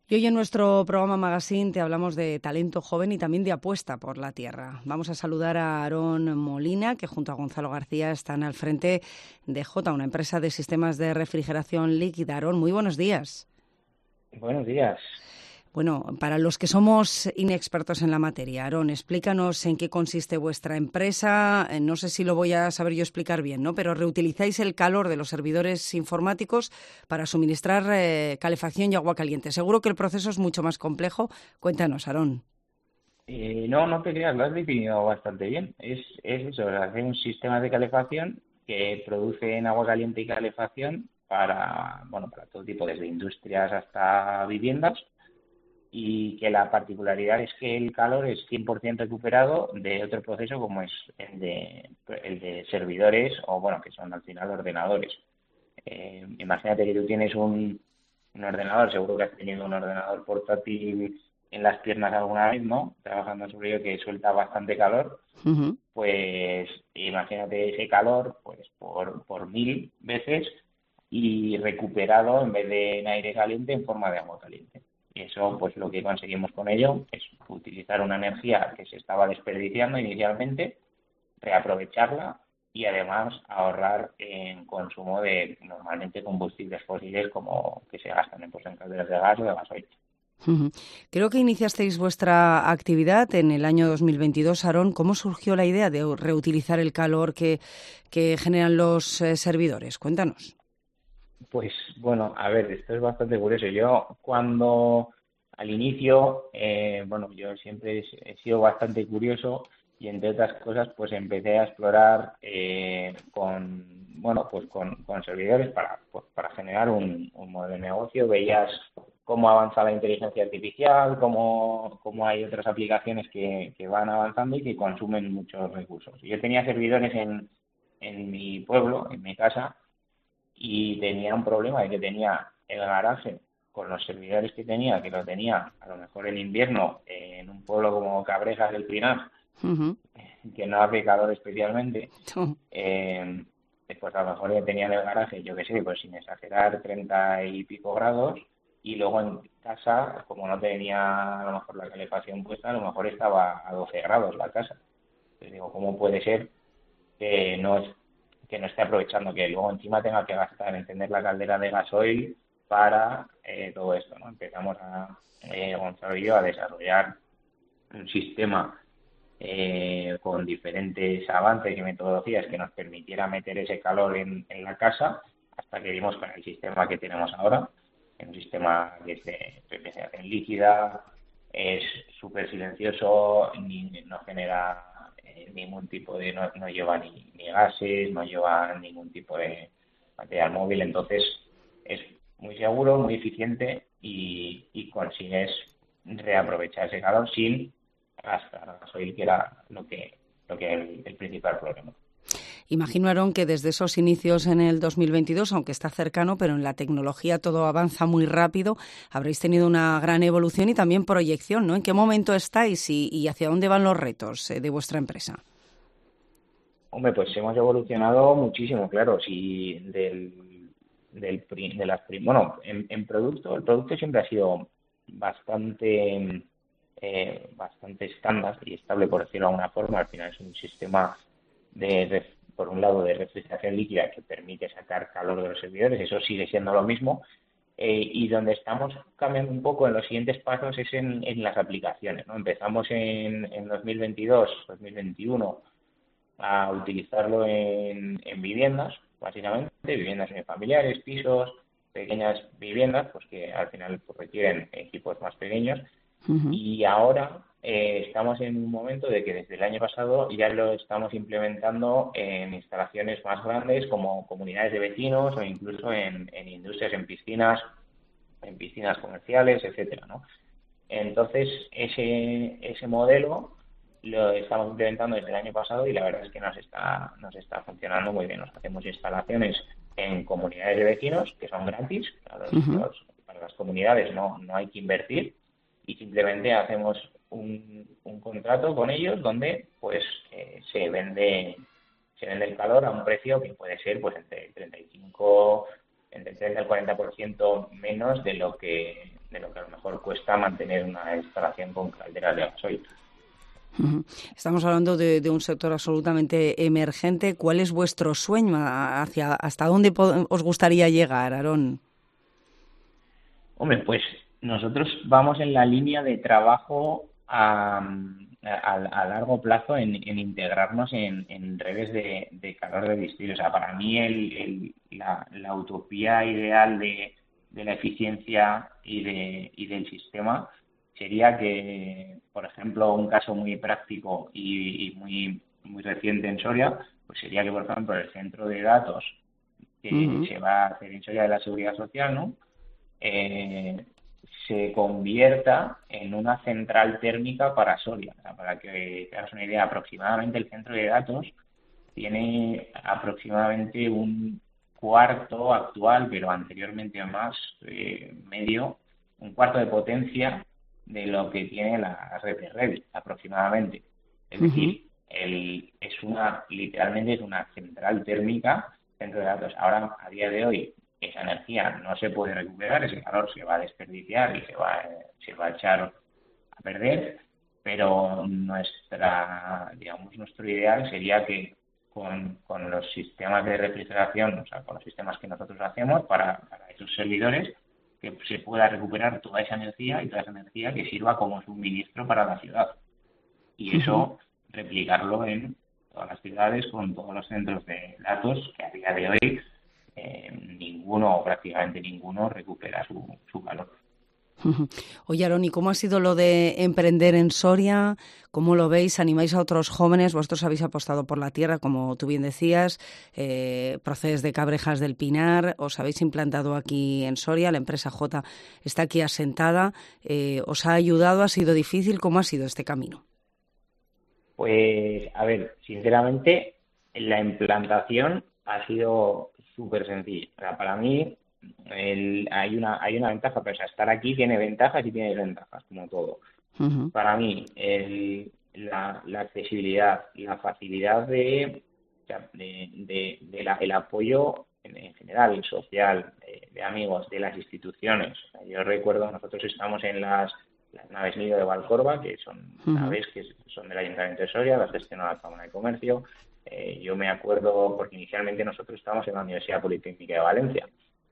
Y hoy en nuestro programa Magazine te hablamos de talento joven y también de apuesta por la tierra. Vamos a saludar a Aarón Molina, que junto a Gonzalo García están al frente de Jota, una empresa de sistemas de refrigeración líquida. Aarón, muy buenos días. Buenos días. Bueno, para los que somos inexpertos en la materia, Aarón, explícanos en qué consiste vuestra empresa. No sé si lo voy a saber yo explicar bien, ¿no? Pero reutilizáis el calor de los servidores informáticos para suministrar calefacción y agua caliente. Seguro que el proceso es mucho más complejo. Cuéntanos, Aarón. No te creas, lo has definido bastante bien. Es eso, hacer un sistema de calefacción que produce en agua caliente y calefacción para todo tipo, desde industrias hasta viviendas, y que la particularidad es que el calor es 100% recuperado de otro proceso como es el de servidores o, bueno, que son al final ordenadores. Imagínate que tú tienes un ordenador, seguro que has tenido un ordenador portátil en las piernas alguna vez, ¿no? Trabajando sobre ello, que suelta bastante calor. Uh-huh. Pues imagínate ese calor pues por 1000 veces y recuperado en vez de en aire caliente en forma de agua caliente. Y eso, pues lo que conseguimos con ello es utilizar una energía que se estaba desperdiciando inicialmente, reaprovecharla y además ahorrar en consumo de normalmente combustibles fósiles como que se gastan en calderas de gas o de gasoil. Uh-huh. Creo que iniciasteis vuestra actividad en el año 2022, Aarón. ¿Cómo surgió la idea de reutilizar el calor que generan los servidores? Cuéntanos. Pues bueno, a ver, esto es bastante curioso. Yo cuando al inicio, yo siempre he sido bastante curioso y entre otras cosas, pues empecé a explorar con servidores para generar un modelo de negocio. Veías cómo avanza la inteligencia artificial, cómo hay otras aplicaciones que van avanzando y que consumen muchos recursos. Yo tenía servidores en mi pueblo, en mi casa, y tenía un problema de que tenía el garaje con los servidores que lo tenía a lo mejor en invierno en un pueblo como Cabrejas del Pinar, Uh-huh. que no hace calor especialmente. Uh-huh. Pues a lo mejor ya tenía en el garaje, yo qué sé, pues sin exagerar, 30 y pico grados, y luego en casa, como no tenía a lo mejor la calefacción puesta, a lo mejor estaba a 12 grados la casa. Entonces digo, ¿cómo puede ser que no esté aprovechando, que luego encima tenga que gastar en encender la caldera de gasoil para todo esto, ¿no? Empezamos Gonzalo y yo, a desarrollar un sistema con diferentes avances y metodologías que nos permitiera meter ese calor en la casa, hasta que dimos con el sistema que tenemos ahora, un sistema que es de refrigeración líquida, es súper silencioso, no genera ningún tipo de, no lleva ni gases, no lleva ningún tipo de material móvil, entonces es muy seguro, muy eficiente y consigues reaprovechar ese calor sin gastar gasoil, que era lo que el principal problema. Imagino, Aarón, que desde esos inicios en el 2022, aunque está cercano, pero en la tecnología todo avanza muy rápido, habréis tenido una gran evolución y también proyección, ¿no? ¿En qué momento estáis y hacia dónde van los retos de vuestra empresa? Hombre, pues hemos evolucionado muchísimo, claro. Si en producto, el producto siempre ha sido bastante estándar y estable, por decirlo de alguna forma. Al final es un sistema por un lado, de refrigeración líquida que permite sacar calor de los servidores, eso sigue siendo lo mismo. Y donde estamos cambiando un poco en los siguientes pasos es en las aplicaciones, ¿no? Empezamos en 2022, 2021 a utilizarlo en viviendas, básicamente, viviendas unifamiliares, pisos, pequeñas viviendas, pues que al final pues, requieren equipos más pequeños. Uh-huh. Y ahora estamos en un momento de que desde el año pasado ya lo estamos implementando en instalaciones más grandes como comunidades de vecinos o incluso en industrias, en piscinas comerciales, etcétera, ¿no? Entonces, ese modelo lo estamos implementando desde el año pasado y la verdad es que nos está funcionando muy bien. Nos hacemos instalaciones en comunidades de vecinos que son gratis. Uh-huh. Para las comunidades no hay que invertir y simplemente hacemos un contrato con ellos donde pues se vende el calor a un precio que puede ser pues entre el 30 y el 40% menos de lo que de lo que a lo mejor cuesta mantener una instalación con calderas de gasoil. Estamos hablando de un sector absolutamente emergente. ¿Cuál es vuestro sueño? ¿Hasta dónde os gustaría llegar, Aarón? Hombre, pues nosotros vamos en la línea de trabajo a largo plazo en integrarnos en redes de calor de distrito. O sea, para mí la utopía ideal de la eficiencia y del sistema sería que, por ejemplo, un caso muy práctico y muy reciente en Soria, pues sería que, por ejemplo, el centro de datos que se va a hacer en Soria de la Seguridad Social, ¿no? Se convierta en una central térmica para Soria. O sea, para que te hagas una idea, aproximadamente el centro de datos tiene aproximadamente un cuarto actual, pero anteriormente más, medio, un cuarto de potencia de lo que tiene la red de Revit, aproximadamente. Es decir, literalmente es una central térmica centro de datos. Ahora, a día de hoy, esa energía no se puede recuperar, ese calor se va a desperdiciar y se va a echar a perder, pero nuestro ideal sería que con los sistemas de refrigeración, o sea, con los sistemas que nosotros hacemos para esos servidores, que se pueda recuperar toda esa energía y toda esa energía que sirva como suministro para la ciudad. Y eso replicarlo en todas las ciudades con todos los centros de datos que a día de hoy ninguno o prácticamente ninguno recupera su valor. Oye, Aarón, ¿y cómo ha sido lo de emprender en Soria? ¿Cómo lo veis? ¿Animáis a otros jóvenes? Vosotros habéis apostado por la tierra, como tú bien decías, procedes de Cabrejas del Pinar, os habéis implantado aquí en Soria, la empresa J está aquí asentada. ¿Os ha ayudado? ¿Ha sido difícil? ¿Cómo ha sido este camino? Pues, a ver, sinceramente, la implantación ha sido súper sencilla. O sea, para mí hay una ventaja, pero o sea, estar aquí tiene ventajas y tiene desventajas, como todo. Para mí, la accesibilidad, la facilidad o sea, el apoyo en general, social, de amigos, de las instituciones. O sea, yo recuerdo, nosotros estamos en las naves Nido de Valcorba, que son naves que son del Ayuntamiento de Soria, las gestiona la Cámara de Comercio. Yo me acuerdo, porque inicialmente nosotros estábamos en la Universidad Politécnica de Valencia.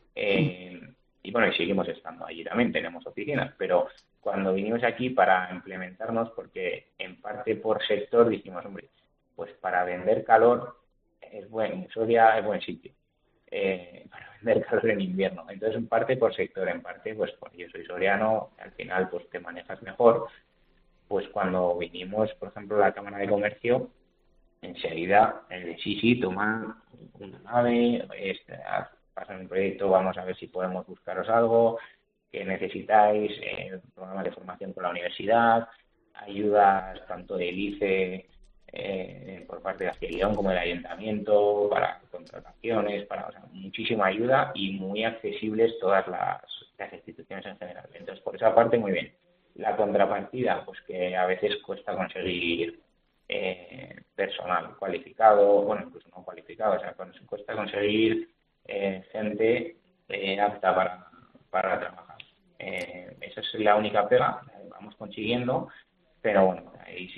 Y bueno, y seguimos estando allí también, tenemos oficinas, pero cuando vinimos aquí para implementarnos, porque en parte por sector dijimos, hombre, pues para vender calor Soria es buen sitio para vender calor en invierno. Entonces, en parte por sector, en parte, pues porque yo soy soriano, al final pues te manejas mejor. Pues cuando vinimos, por ejemplo, a la Cámara de Comercio, enseguida, sí, toma una nave, pasan un proyecto, vamos a ver si podemos buscaros algo, que necesitáis, programas de formación con la universidad, ayudas tanto del ICE por parte de Castilla y León como del Ayuntamiento, para contrataciones, o sea, muchísima ayuda y muy accesibles todas las instituciones en general. Entonces, por esa parte, muy bien. La contrapartida, pues que a veces cuesta conseguir personal cualificado, bueno, incluso no cualificado, o sea, cuesta conseguir gente apta para trabajar. Esa es la única pega, vamos consiguiendo, pero bueno, ahí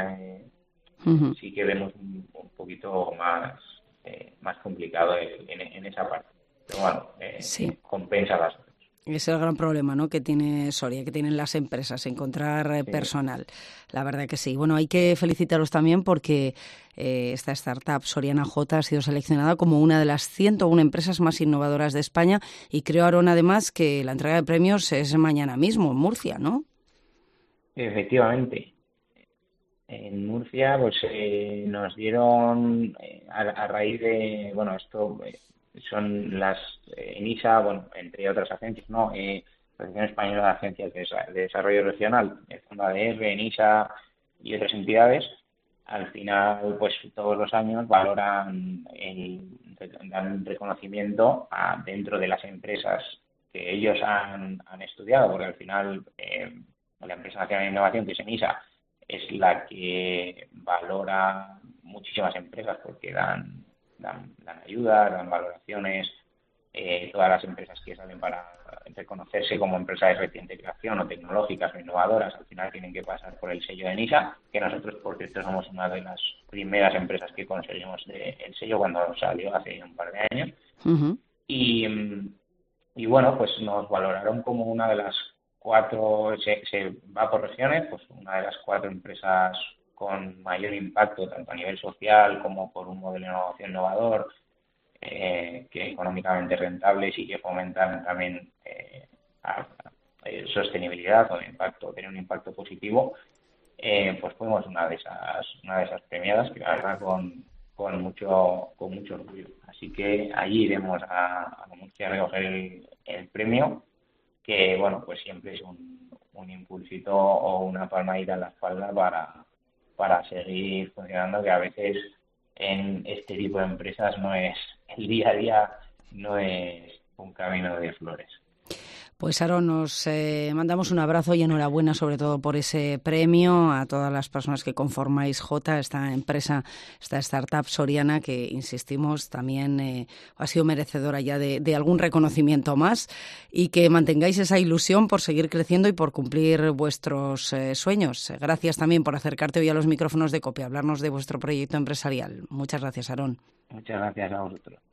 sí que vemos un poquito más complicado en esa parte. Pero bueno, Sí. compensa las otras. Es el gran problema, ¿no?, que tiene Soria, que tienen las empresas, encontrar Sí. personal. La verdad que sí. Bueno, hay que felicitaros también porque esta startup Soriana J ha sido seleccionada como una de las 101 empresas más innovadoras de España y creo, Aarón, además, que la entrega de premios es mañana mismo en Murcia, ¿no? Efectivamente. En Murcia, pues nos dieron, a raíz de, bueno, esto son las ENISA, bueno, entre otras agencias, ¿no? Asociación Española de Agencias de Desarrollo Regional, el Fondo ADR, ENISA y otras entidades, al final, pues todos los años dan reconocimiento dentro de las empresas que ellos han estudiado, porque al final la empresa nacional de innovación, que es ENISA, es la que valora muchísimas empresas porque dan ayuda, dan valoraciones todas las empresas que salen para reconocerse como empresas de reciente creación o tecnológicas o innovadoras, al final tienen que pasar por el sello de NISA, que nosotros, por cierto, somos una de las primeras empresas que conseguimos el sello cuando salió hace un par de años. Uh-huh. Y bueno, pues nos valoraron como una de las 4, se va por regiones, pues una de las 4 empresas con mayor impacto, tanto a nivel social como por un modelo de innovación innovador, que económicamente rentables y que fomentan también sostenibilidad o tener un impacto positivo, pues fuimos una de esas premiadas, que la verdad con mucho orgullo. Así que allí iremos a Murcia a recoger el premio, que bueno, pues siempre es un impulsito o una palmadita en la espalda para seguir funcionando, que a veces en este tipo de empresas no es el día a día, no es un camino de flores. Pues Aarón, nos mandamos un abrazo y enhorabuena sobre todo por ese premio a todas las personas que conformáis Jota, esta empresa, esta startup soriana que, insistimos, también ha sido merecedora ya de algún reconocimiento más, y que mantengáis esa ilusión por seguir creciendo y por cumplir vuestros sueños. Gracias también por acercarte hoy a los micrófonos de COPE, hablarnos de vuestro proyecto empresarial. Muchas gracias, Aarón. Muchas gracias a vosotros.